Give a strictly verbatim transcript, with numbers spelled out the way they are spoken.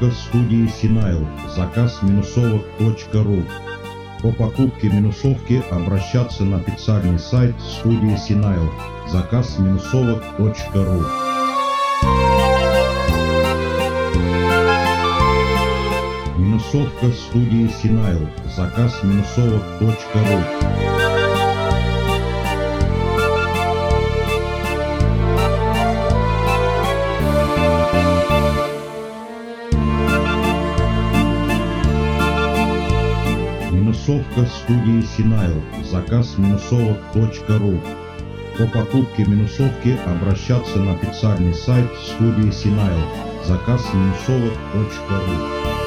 Минусовка студии Синайл. Заказ минусовок точка ру. По покупке минусовки обращаться на официальный сайт студии Синайл. Заказ минусовок точка ру. Минусовка студии Синайл. Заказ минусовок точка ру. Минусовка студии Синайл. Заказ минусовок точка ру. По покупке минусовки обращаться на официальный сайт студии Синайл. Заказ минусовок точка ру.